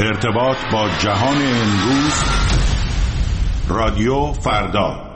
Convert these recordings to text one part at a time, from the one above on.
ارتباط با جهان امروز. رادیو فردا.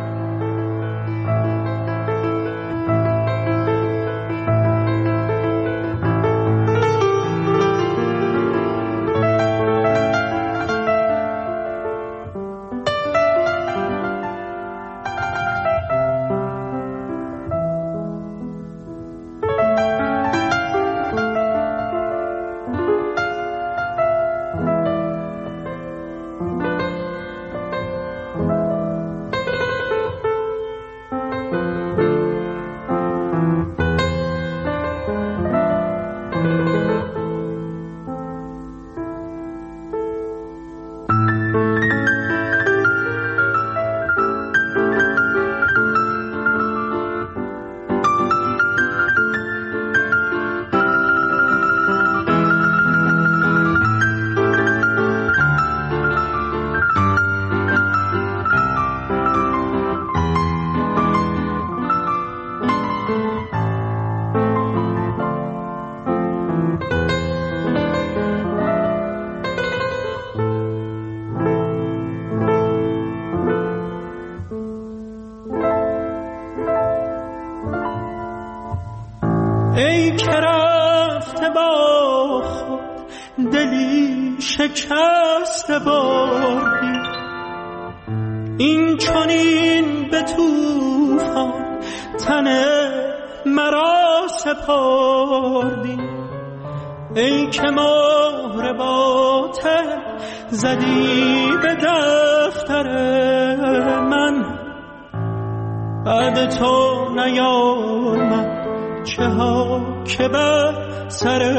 ای که رفته با خود دلی شکسته بردی، این چنین به طوفان تن مرا سپردی. ای که مهر باطل زدی به دفتر من، بعد تو نیامد چه ها که بر سر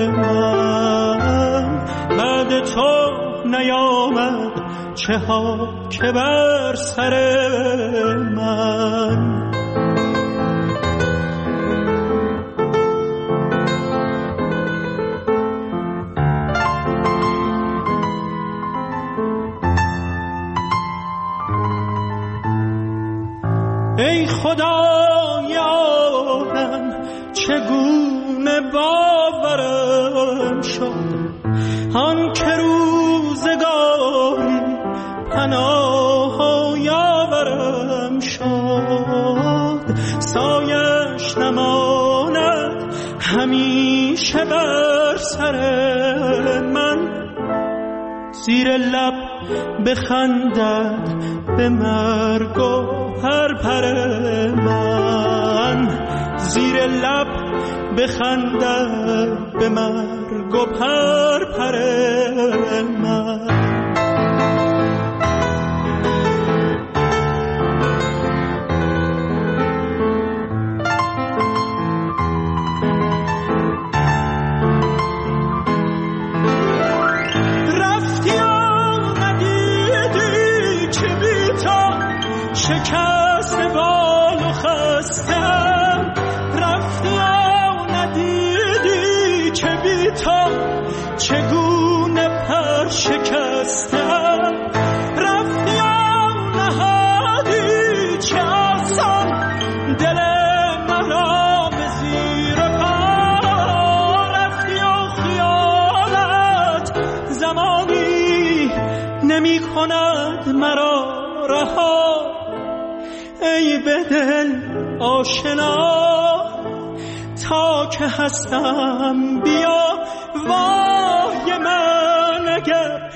من، بعد تو نیامد چه ها که بر سر من. ای خدای عالم چگونه باورم شد، آن که روزگاری پناه یاورم شد. سایش نماند همیشه بر سر من، زیر لب بخندد به مرگ و پر من، زیر لب بخندد به مرگ و پر من. رفتی آمدیدی که بی تو شکست بال و خستم، رفتی ندیدی که بی تو چگونه پر شکستم، رفتی نهادی چه آسان دل مرا به زیر پا، رفتی و خیالت زمانی نمی کند مرا رها. ای به دل آشنا تا که هستم بیا، وای من اگر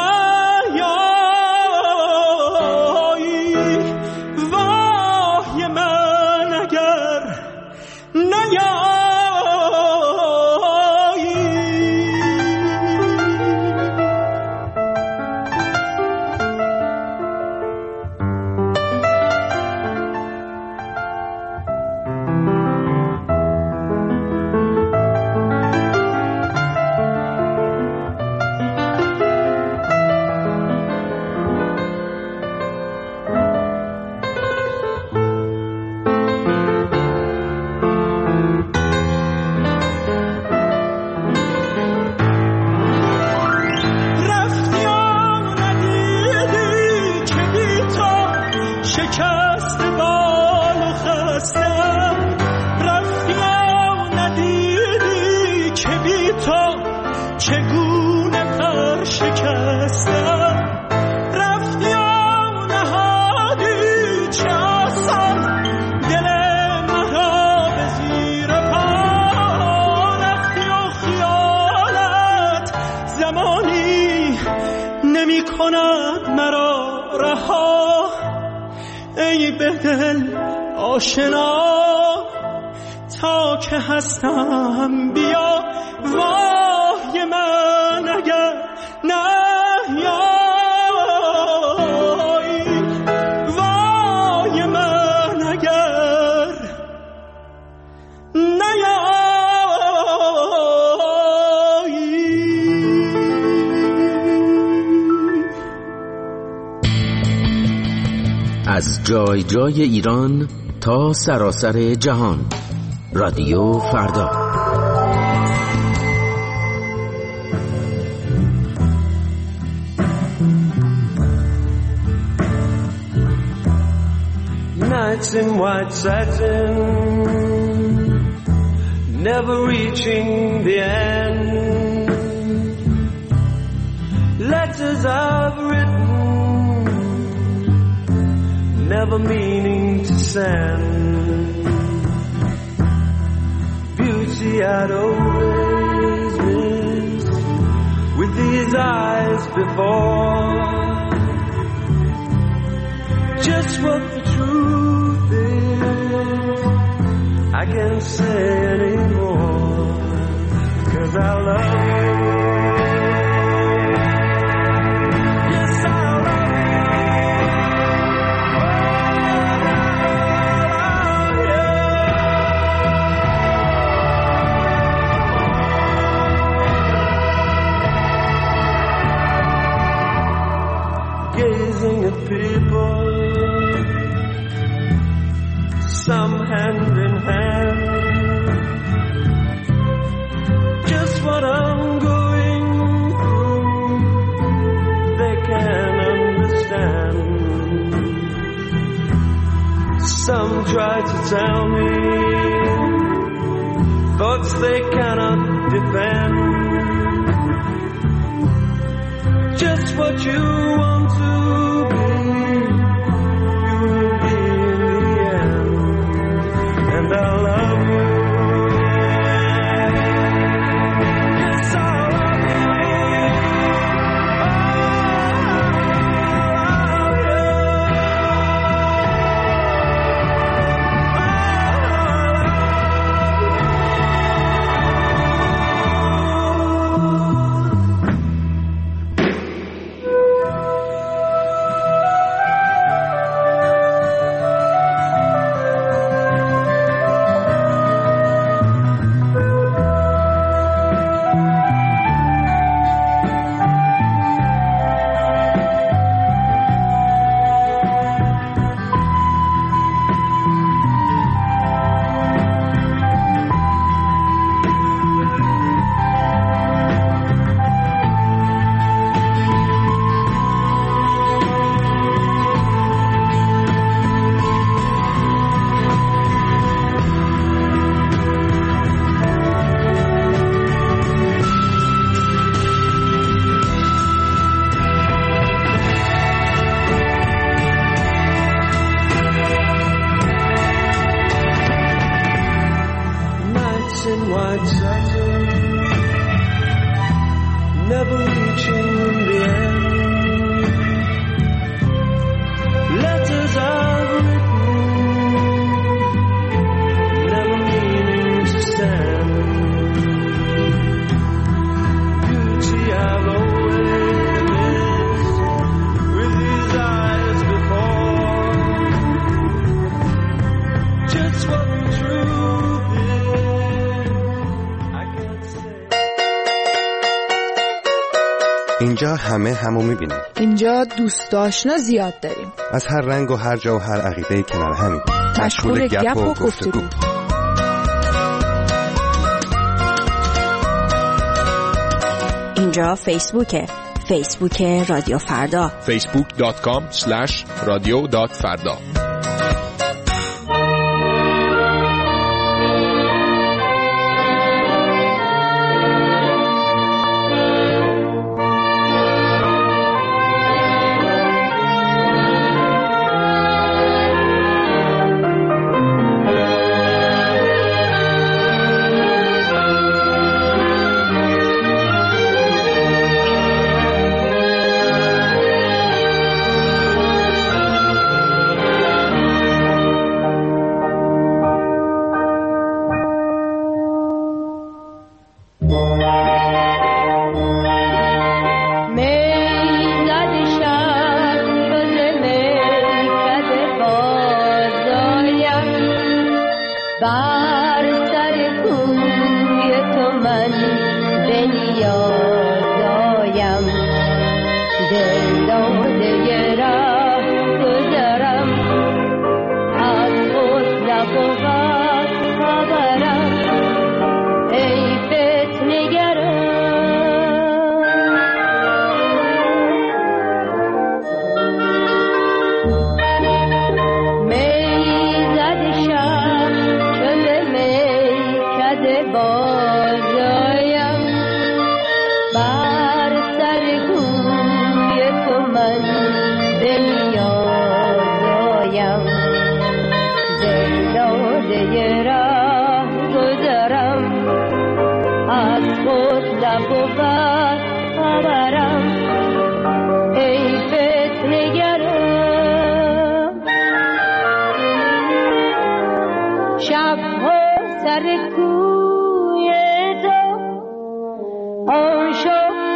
نیایی، وای من اگر نیایی. چگونه در شکستم رفتی و نهادی چه آسان دل مرا به زیر پا رفتی و خیالت زمانی نمی کند مرا رها ای به دل آشنا تا که هستم بیا وای من اگر نیایی وای من اگر نیایی. از جای جای ایران تا سراسر جهان، رادیو فردا. Nights in white satin, never reaching the end. Letters I've written, never meaning to send. Beauty I'd always missed with these eyes before. Just what the truth is, I can't say anymore, 'cause I love you. Gazing at people, some hand in hand, just what I'm going through, they can't understand. Some try to tell me thoughts they cannot defend. Just what you want to be, you will be in the end. And I love you. Yes, I love you. Never reaching the end. Letters I've written, never meaning to stand. Beauty I've always missed with these eyes before. Just what the truth is, I can't say. اینجا همه همو میبینیم. اینجا دوست آشنا زیاد داریم. از هر رنگ و هر جا و هر عقیده‌ای کنار همین. مشغول گپ و گفتگو. اینجا فیسبوک رادیو فردا. facebook.com/radio.farda.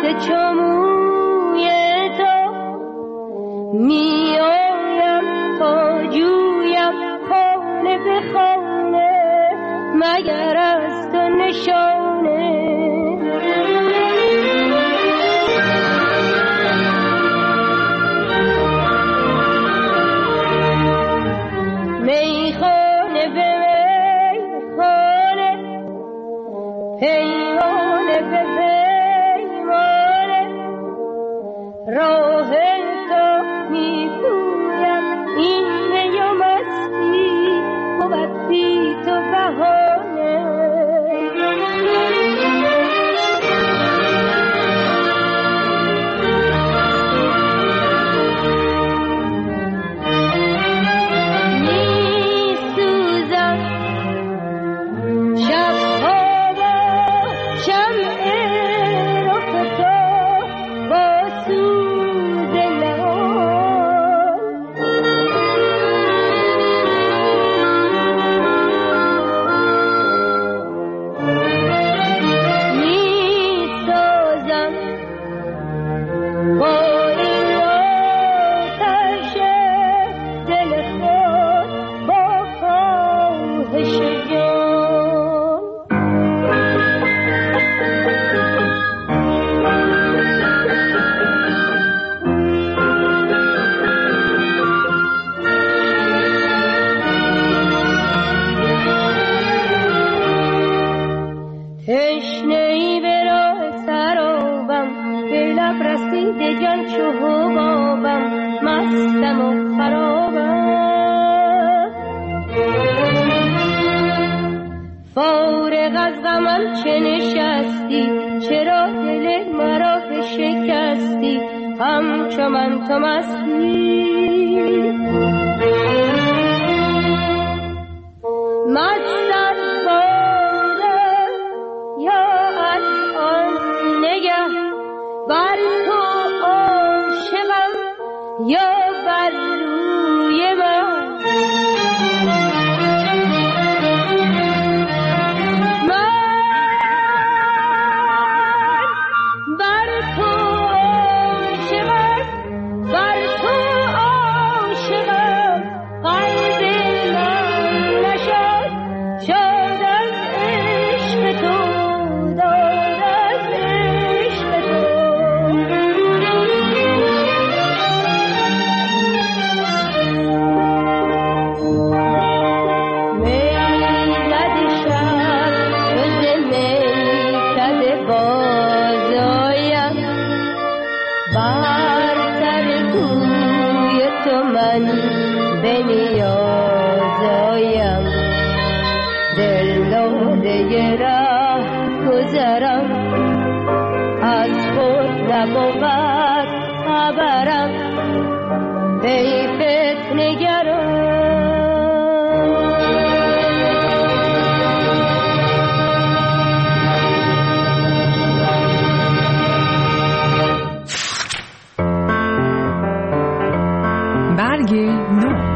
دست چموی تو میایم تا جویم خانه به خانه مگر از تو نشانه میخانه به میخانه پیمانه به پیمانه راه تو میپویم این میو مستی بود بی تو بهانه تشنه‌ای به راه سرابم به لب رسیده جان چو حبابم مستم و خرابم فارغ از غمم چه نشستی چرا دل مرا شکستی همچو من تو مستی مستم بر تو عاشقم یا بر روی من بر تو عاشقم بر تو عاشقم قلب من نشد شد از عشق تو بنیازایم دل داده راه گذرم از خود نبود خبرم حیفت نگرم برگ نو.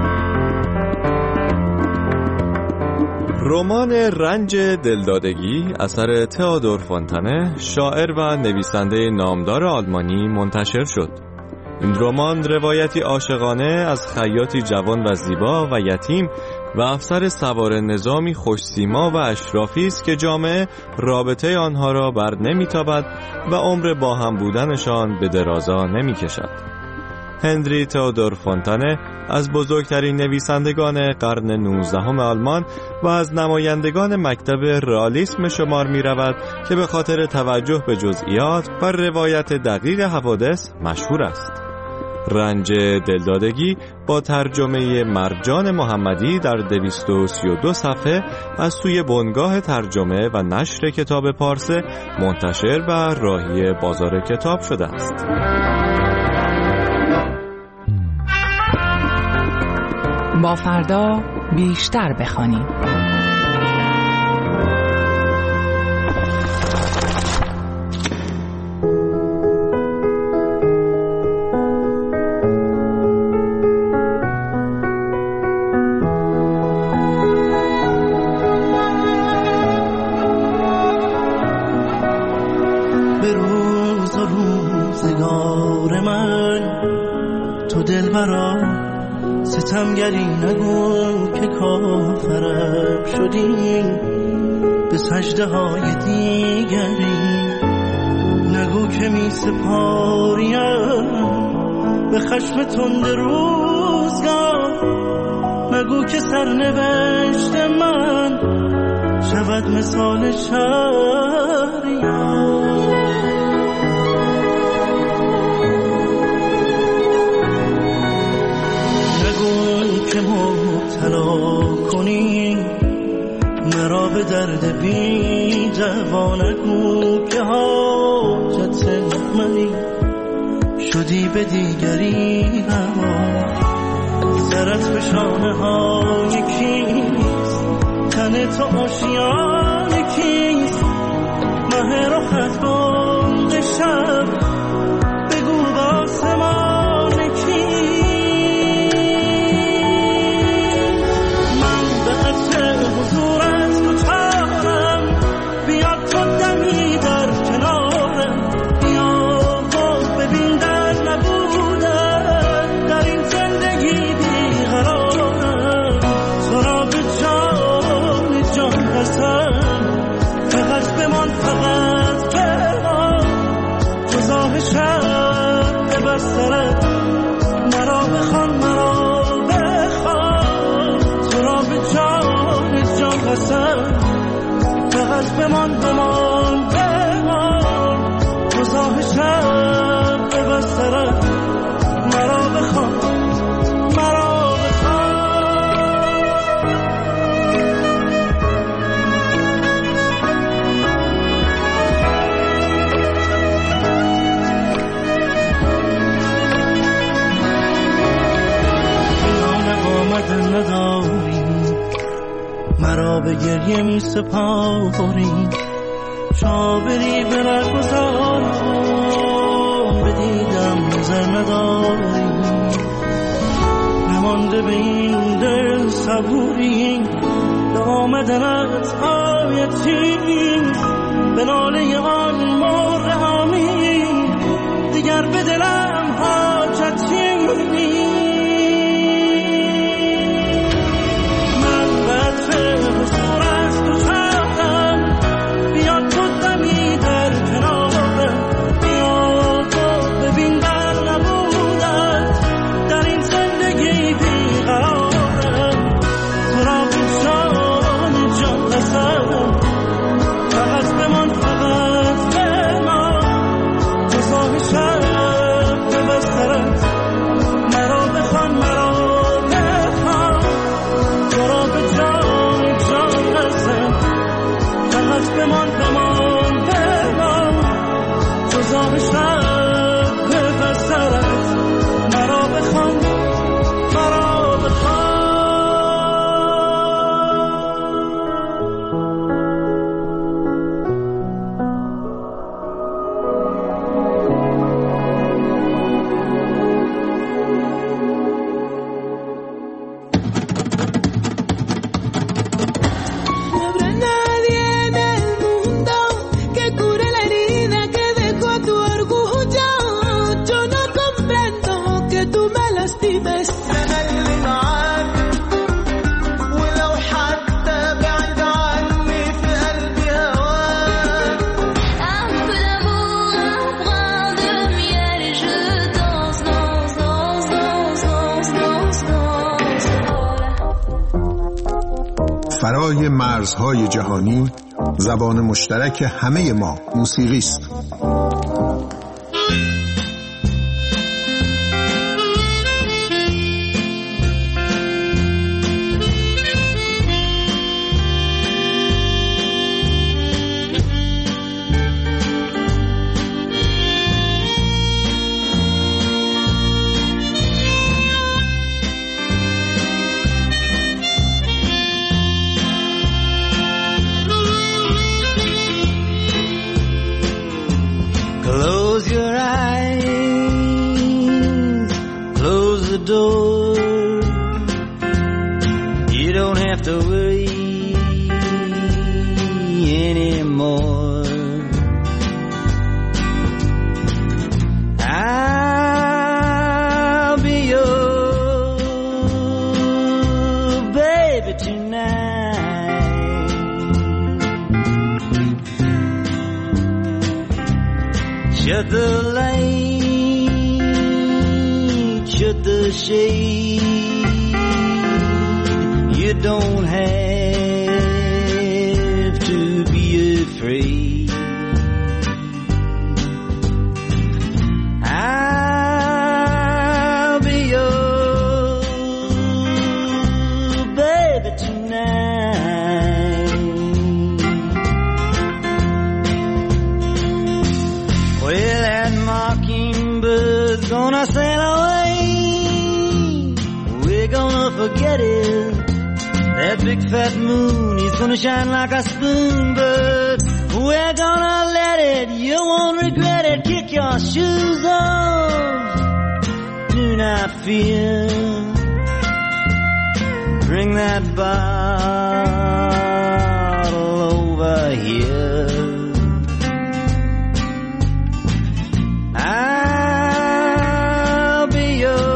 رمان رنج دلدادگی اثر تئودور فونتانه شاعر و نویسنده نامدار آلمانی منتشر شد. این رمان روایتی عاشقانه از خیاطی جوان و زیبا و یتیم و افسر سوار نظامی خوش‌سیما و اشرافی است که جامعه رابطه آنها را بر نمی‌تابد و عمر با هم بودنشان به درازا نمی‌کشد. هنری تئودور فونتانه از بزرگترین نویسندگان قرن 19 آلمان و از نمایندگان مکتب رئالیسم شمار می رود که به خاطر توجه به جزئیات و روایت دقیق حوادث مشهور است. رنج دلدادگی با ترجمه مرجان محمدی در 232 صفحه از سوی بنگاه ترجمه و نشر کتاب پارسه منتشر و راهی بازار کتاب شده است. با فردا بیشتر بخوانیم. به روز و روزگار من، تو دلبرا ستمگری نگو که کافرم شدی، به سجده های دیگری نگو که می سپاریم به خشم تند روزگار، نگو که سرنوشت من شود مثال شهریار. نگو که مبتلا کنی مرا به درد بی جوان، نگو که حاجت منی شدی به دیگری روا. سرت به شانه های کیست، تن تو آشیان کیست، مه رخت بانگ شب بگو به آسمان کیست. من به عطر حضورت دوچارم، بیاد تو دمی در کنارم، بیا و ببین در نبودن در این زندگی بیقرارم. تو را به جان قسم فقط بمان، فقط بمان، جزاه شب به بسترت مرا بخوان، مرا بخوان. تو را به جان قسم فقط بمان، بمان، جزاه شب به بسترت مرا بخوان، مرا نداری، مرا به گریه می سپاری، شابری به نگذارم، به دیدم نظر نداری. نمانده به این دل صبوری، به آمدنت آیتی، به ناله آن مرغ هامی دیگر به دلم حاجتی. فرای مرزهای جهانی، زبان مشترک همه ما موسیقی است. Should the light, should the shade, you don't have to be afraid. I'll be your baby tonight. Well, that mockingbird's gonna sail away. We're gonna forget it. That big fat moon is gonna shine like a spoon, but we're gonna let it. You won't regret it. Kick your shoes off. Do not fear. Bring that bottle over here. I'll be your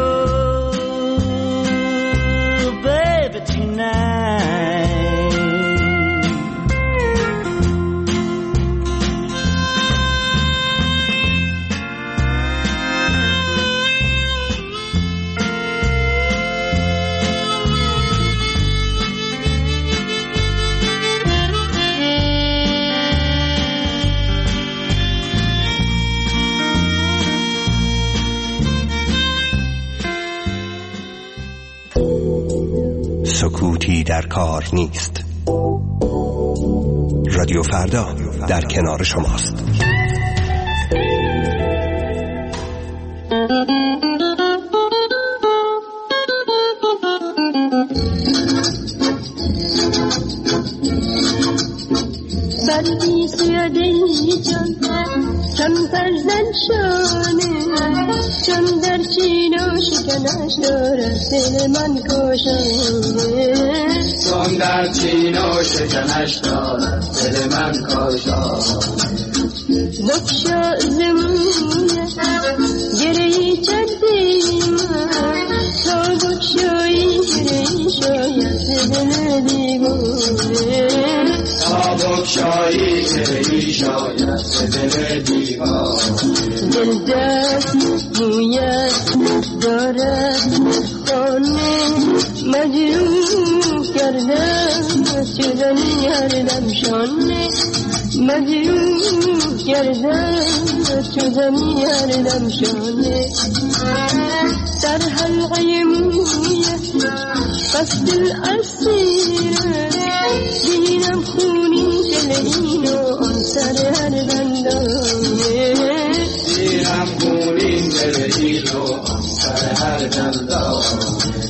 baby tonight. سکوتی در کار نیست. رادیو فردا در کنار شماست. بردی سوی دلی جان کمتر زن شانه چون در چین و شکنش دارد دل من کاشانه چون در چین و شکنش دارد دل من کاشانه بکشا زمونه گرهی چندیم تا بکشایی گرهی شاید دل دیوانه تا بکشایی گرهی شاید دل دیوانه دل دست مویت دارد خانه مجروح کردم شدنی هر دم شانه مجروح کردم شدنی هر دم شانه در حلقه مویت قصد الاسیره بینم خونی دل اینو آن سر هر دندانه بینم خونی دل اینو آن سر هر دندانه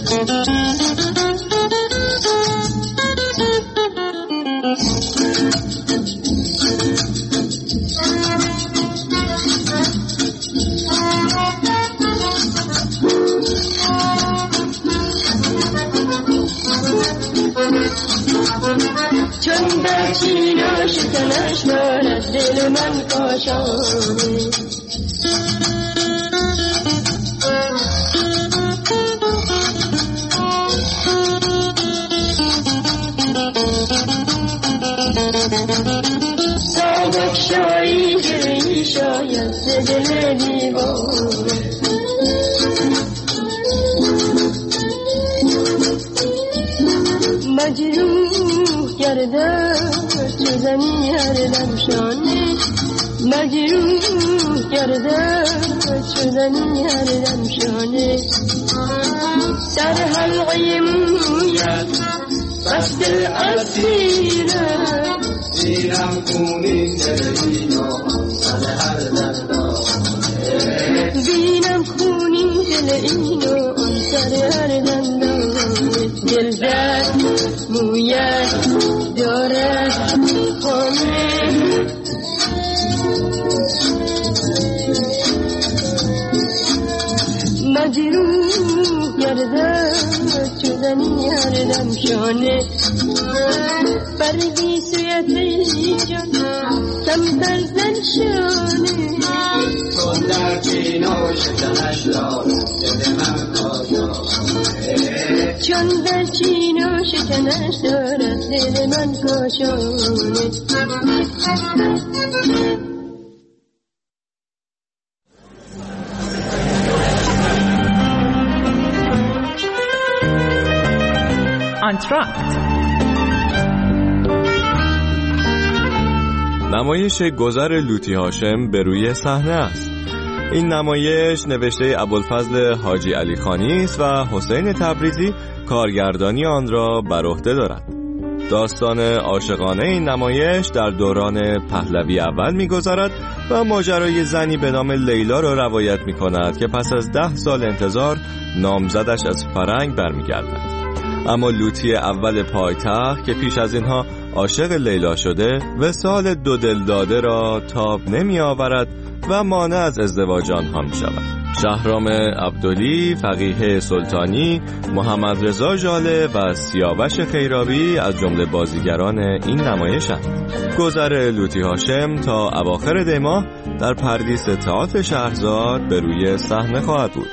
چون در چین و شکنش دارد دل من کاشانه تا بکشایی گرهی شاید دل دیوانه مجروح کردم شدنی هر دم شانه مجروح کردم شدنی هر دم شانه در حلقه مویت قصد الاسیره بینم خونی دل اینو سر هر دندانه بینم خونی دل اینو آن سر هر دندانه دل زد مویت دارد خانه مجروح کردم شدنی هر دم شانه بردی سوی دلی جان کمتر زن شانه چون در چین و شکنش دارد دل من کاشانه چون در چین و شکنش دارد دل من کاشانه آنتراکت. نمایش گذر لوطی هاشم به روی صحنه است. این نمایش نوشته ابوالفضل حاجی علی خانی است و حسین تبریزی کارگردانی آن را بر عهده دارد. داستان عاشقانه این نمایش در دوران پهلوی اول می‌گذرد و ماجرای زنی به نام لیلا را روایت می‌کند که پس از 10 سال انتظار نامزدش از فرنگ برمیگردد. اما لوطی اول پایتخت که پیش از اینها عاشق لیلا شده وصال دو دلداده را تاب نمی آورد و مانع از ازدواج آنها می شود. شهرام عبدلی، فقیه سلطانی، محمد رضا ژاله و سیاوش خیرابی از جمله بازیگران این نمایشند. گذر لوطی هاشم تا اواخر دی ماه در پردیس تئاتر شهرزاد به روی صحنه خواهد بود.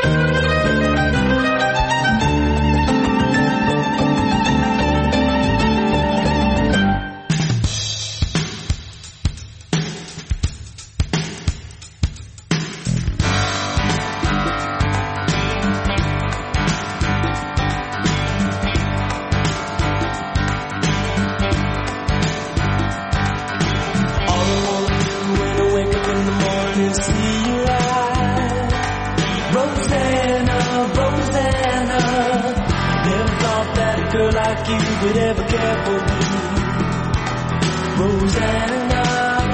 Would ever care for me, Rosanna.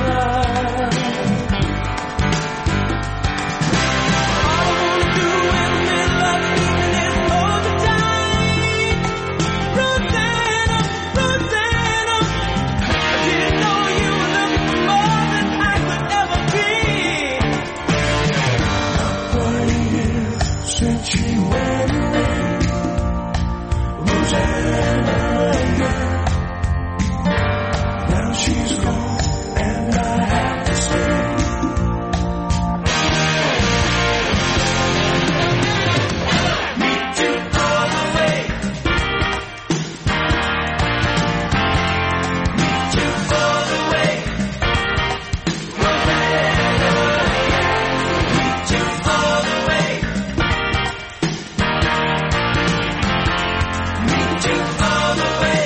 All I wanna do in the middle of the evening is hold you tight, Rosanna, Rosanna. I didn't know you were looking for more than I could ever be. Not 20 years since she went away, Rosanna. She's gone and I have to stay. Meet you all the way. Meet you all the way. Rosanna, meet you all the way. Meet you all the way.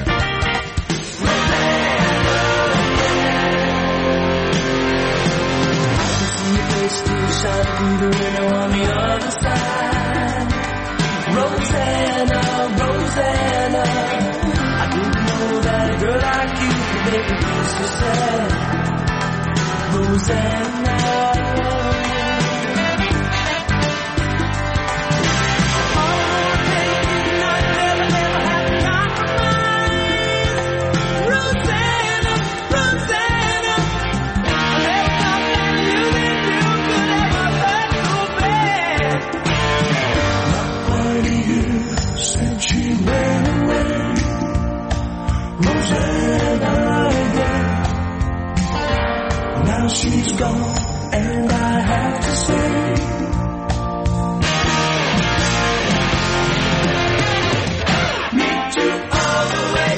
Shine through the window on the other side. Rosanna, Rosanna. I didn't know that a girl like you could make me feel so sad. Rosanna. She's gone and I have to stay. Meet you all the way.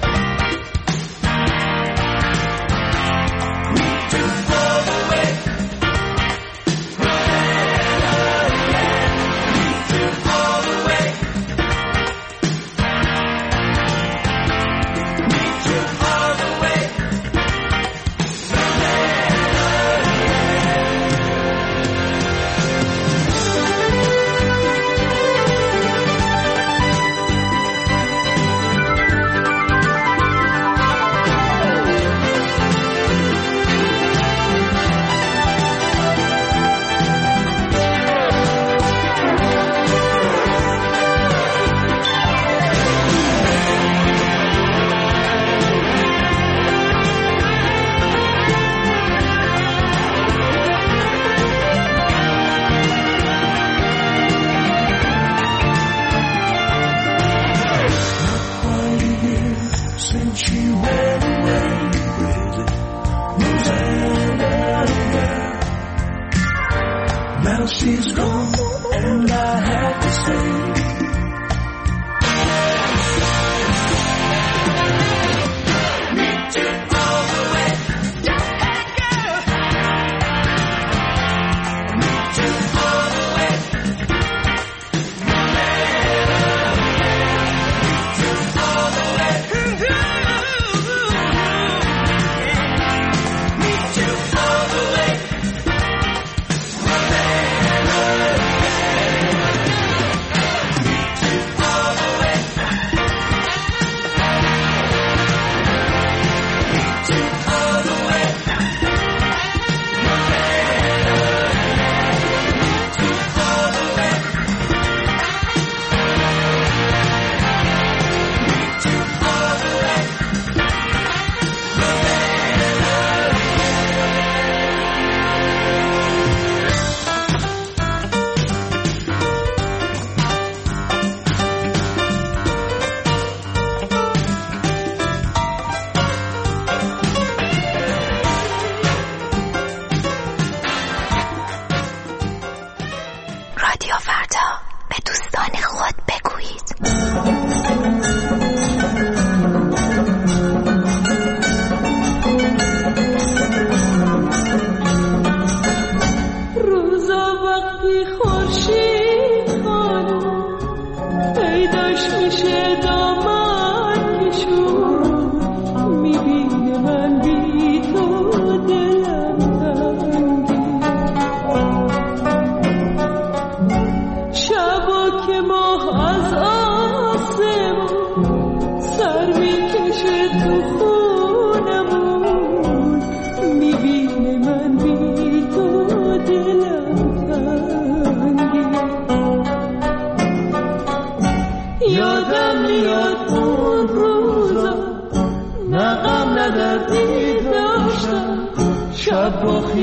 Meet you all the way. Meet you all the way. Meet you all the way. She's gone and I have to stay. Meet you all the way. Meet you all the way. Meet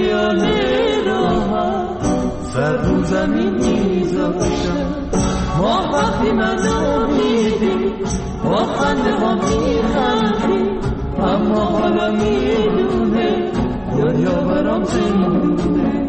خیال راحت سر رو زمین میذاشتم. ما وقتی منو میدی با خنده ها میخندی، اما حالا میدونه دنیا برام زندونه.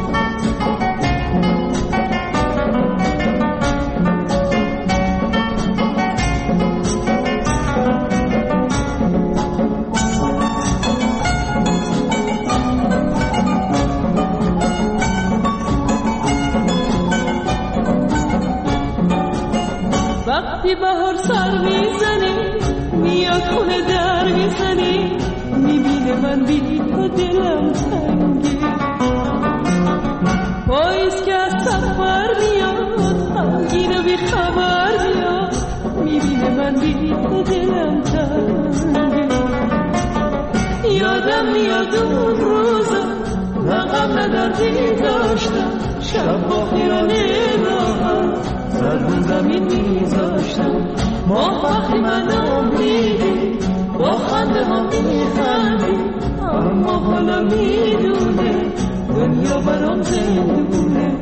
وقتی بهار سر میزنی میاد خونه در میزنی، میبینه من بی تو دلم تنگه. پاییز که از سفر میاد غمگین و بی خبر میاد، میبینه من بی تو دلم تنگه. یادم میاد اون روزا من غم ندردی داشتم، شب با خیال راحت سر رو زمین میذاشتم. ما وقتی منو میدی با خنده ها میخندی، اما حالا میدونه دنیا برام زندونه.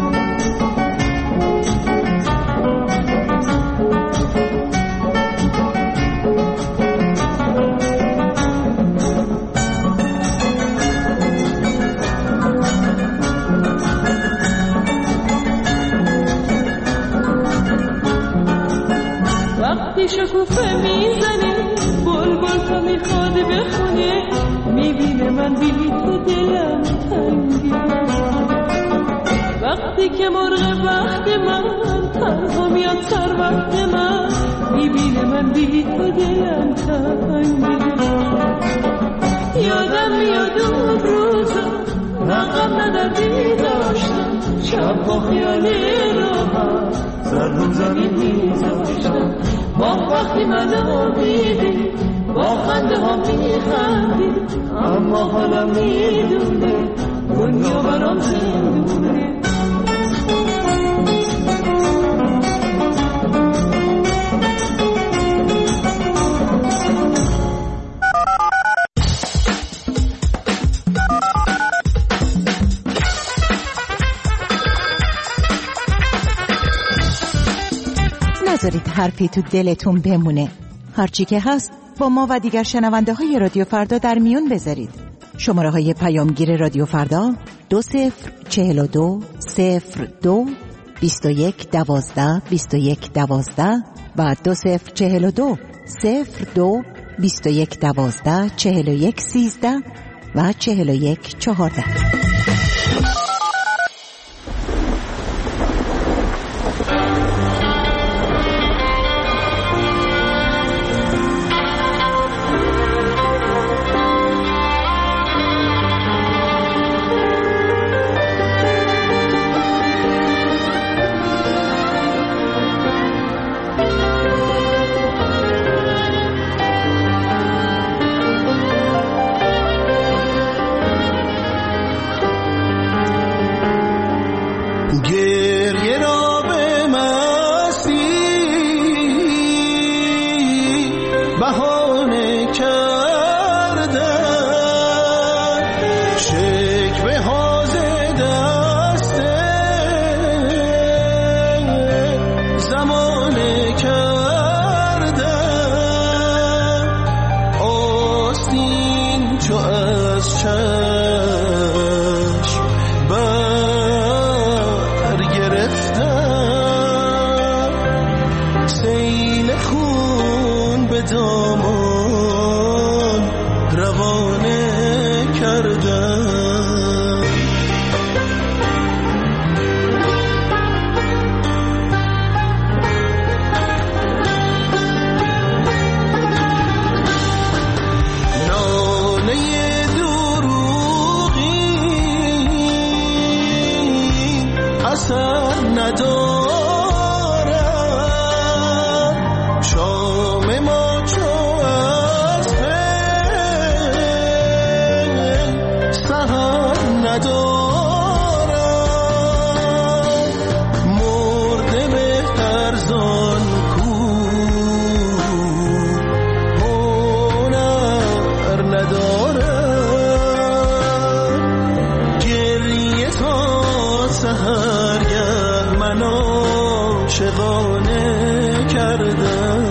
وقتی شکوفه میزنی بلبل تو میخواد بخونه، میبینه من بی تو دلم تنگه. وقتی که مرغ وقت من تنها میاد سر وقت من، میبینه من بی تو دلم تنگه. یادم میاد اون روزا من غم ندردی داشتم، شب با خیال راحت سر رو زمین میذاشتم. ما وقتی منو میدی با خنده ها میخندی، اما حالا میدونه دنیا برام زندونه. نذارید حرفی تو دلتون بمونه. هرچی که هست با ما و دیگر شنونده های رادیو فردا در میون بذارید. شماره های پیامگیر رادیو فردا 2042 02 21 12 21 12 و 2042 02 21 12 41 13 و 41 14. سحرگه من عاشقانه کردم.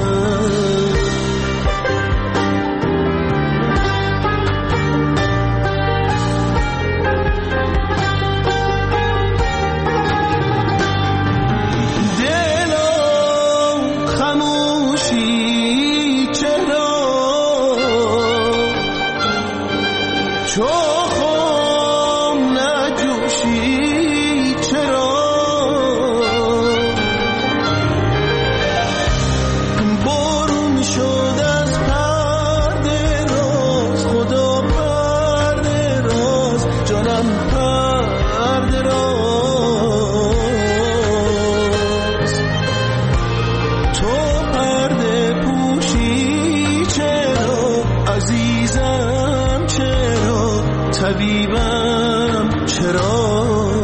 طبیبم چرا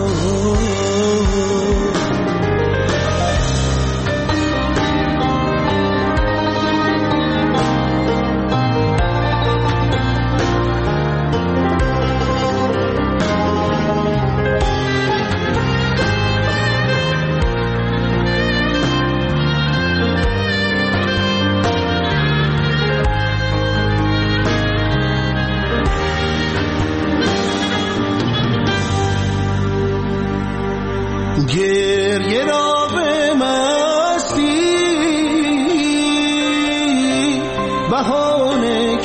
گریه را به مستی بهانه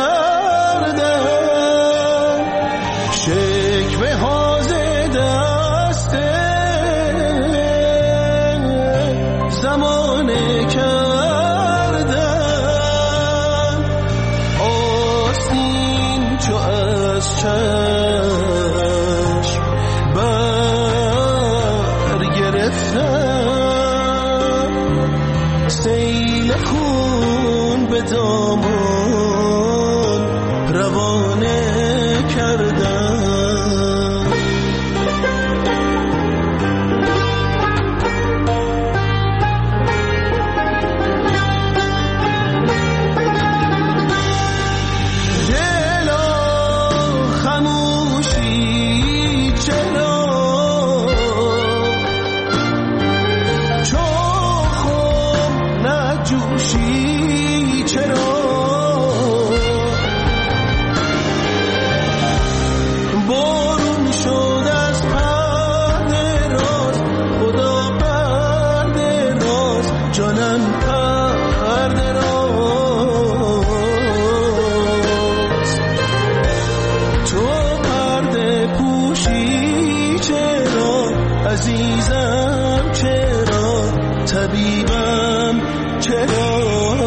کردم، شکوه ها ز دست زمانه کردم، آستین چو از چشم سیل خون به دامان روانه کردم. دلا خموشی چرا جوشی چرا بارون شد از پرده راست، خدا پرده راست، جانم پرده راست. تو پرده پوشی چرا عزیزم چرا طبیبم چرا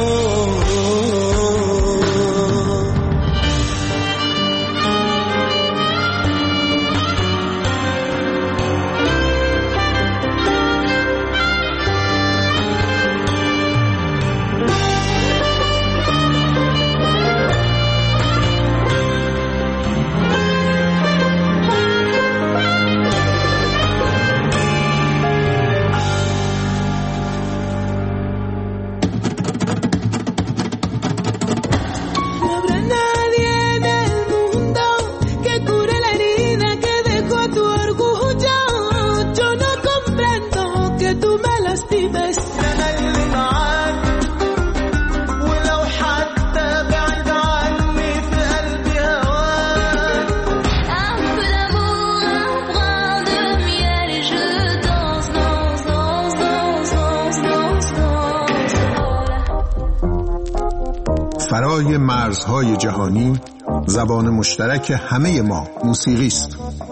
فرای مرزهای جهانی، زبان مشترک همه ما موسیقی است.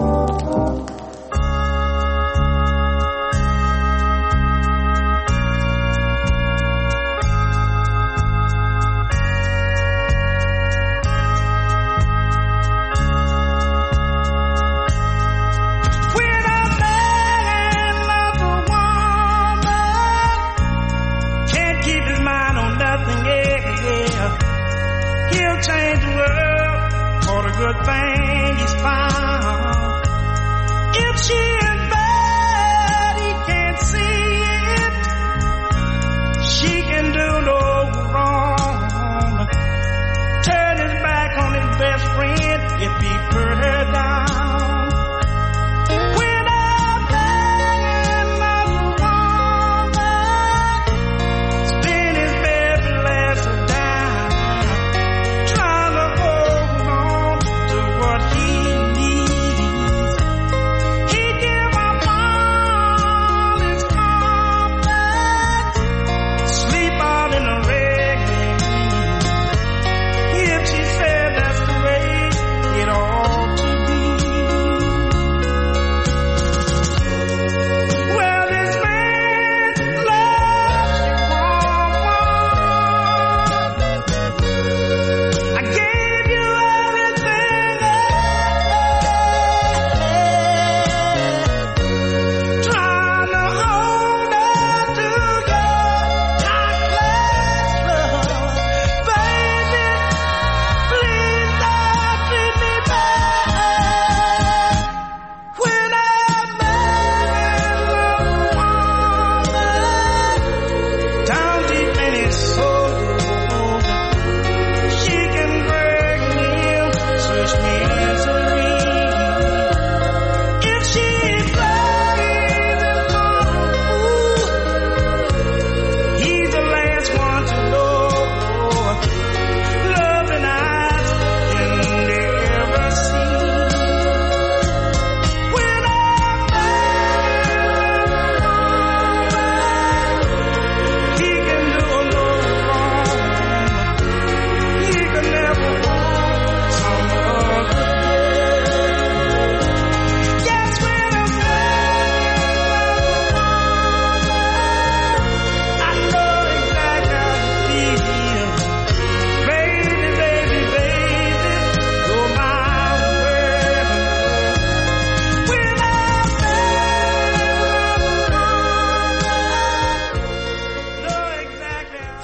Change the world for the good thing he's found. If she is bad, he can't see it. She can do no wrong. Turn his back on his best friend if he put her down. When I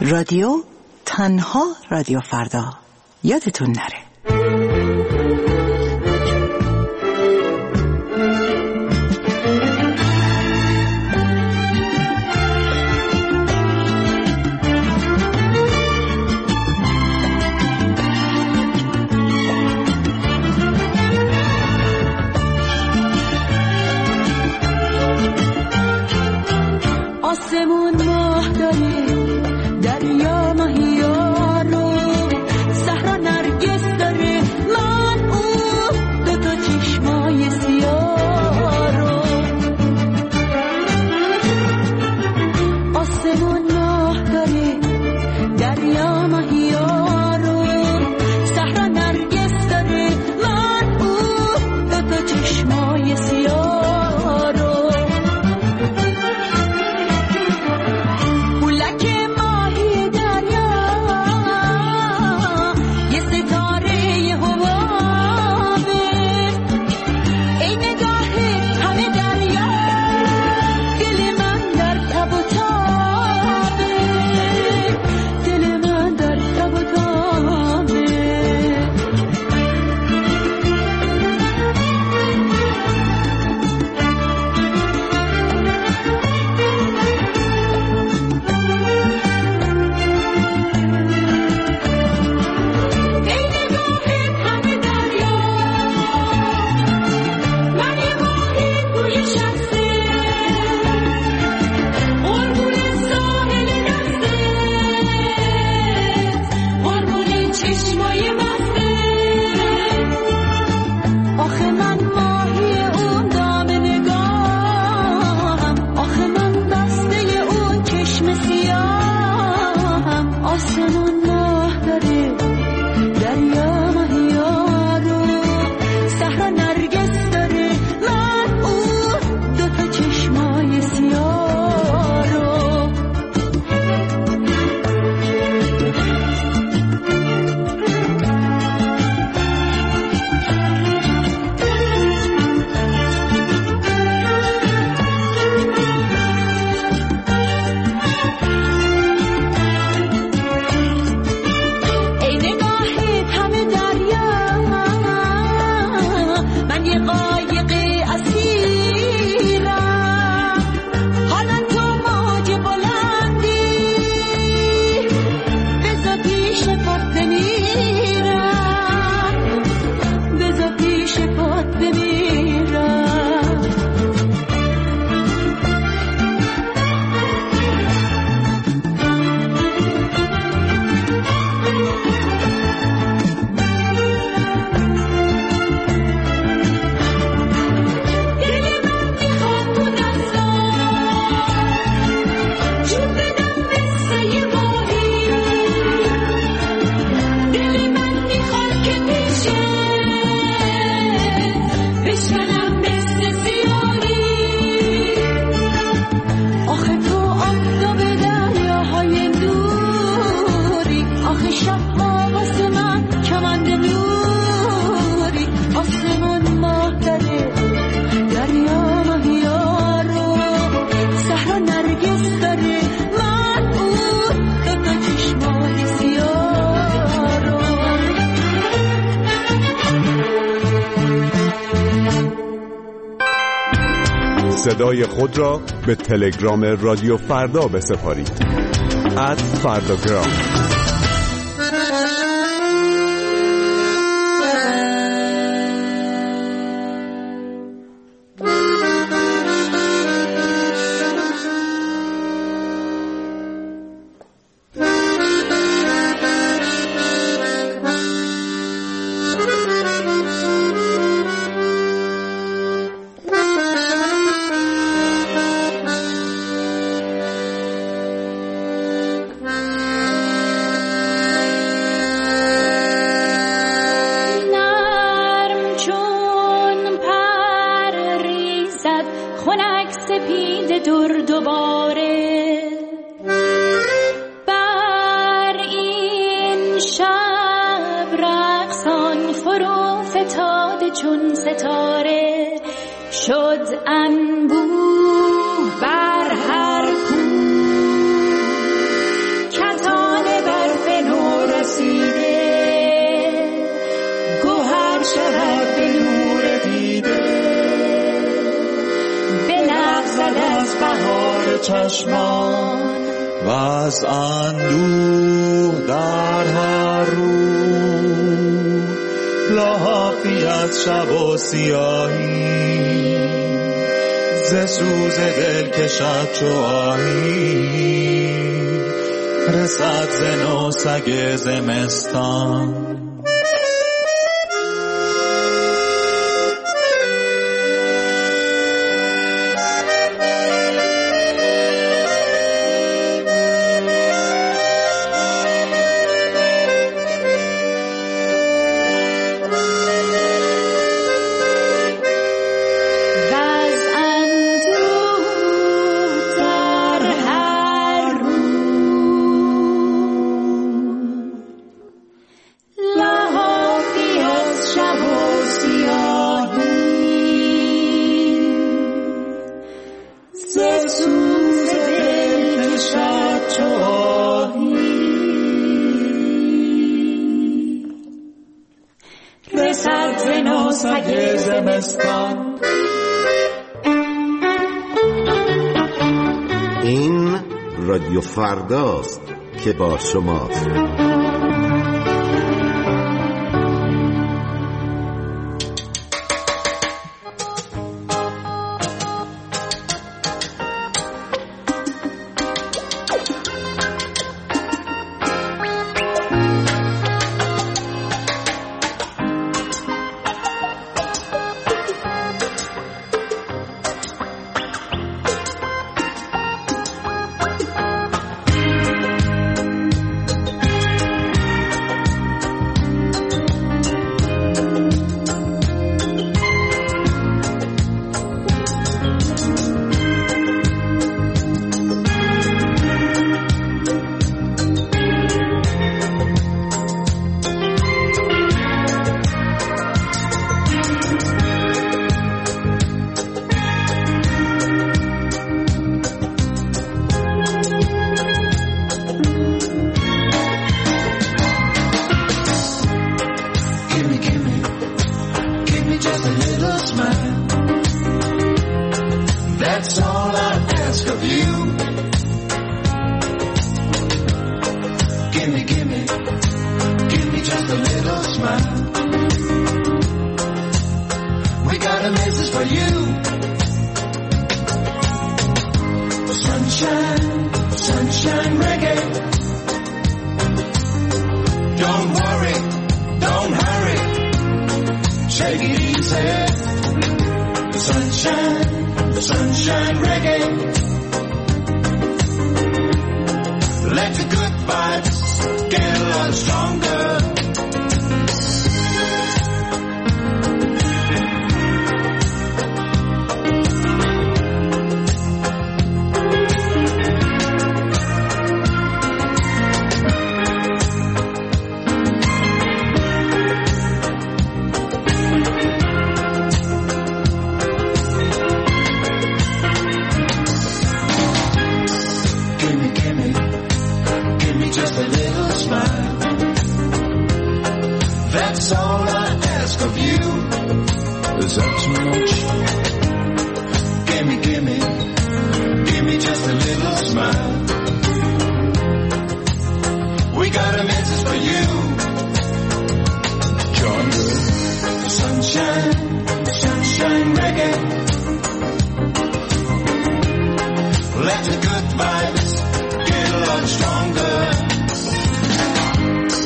رادیو تنها رادیو فردا یادتون نره. آسمون ماه داره، دریا ماهیا رو، صحرا نرگس داره، من او دو تا چشمای سیاه رو. آسمون ماه داره، دریا ماهیا رو، صحرا نرگس داره، من او دو تا چشمای سیاه رو. صدای خود را به تلگرام رادیو فردا بسپارید. @فرداگرام. چون ستاره شد انبوه بر هر کو کتا بهار چشمان و از اندوه در هر رو لحافی از شب و سیاهی ز سوز دل کشد چو آهی رسد ز نو سگ زمستان این رادیو فرداست که با شماست.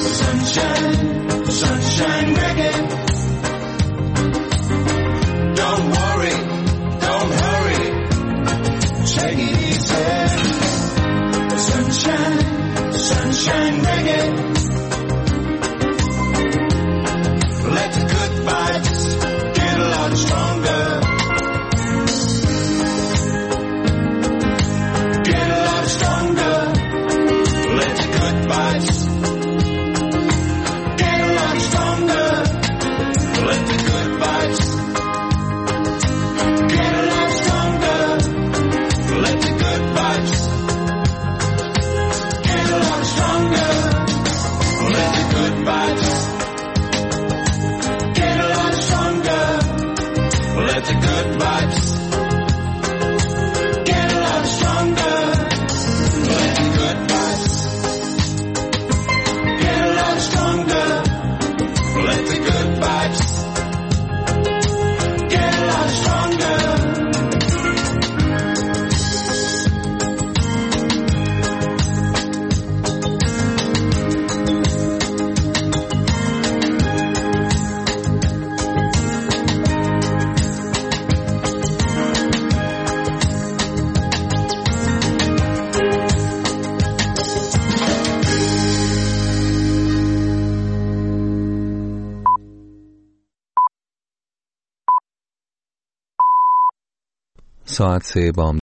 Don't ساعت 3 بامداد.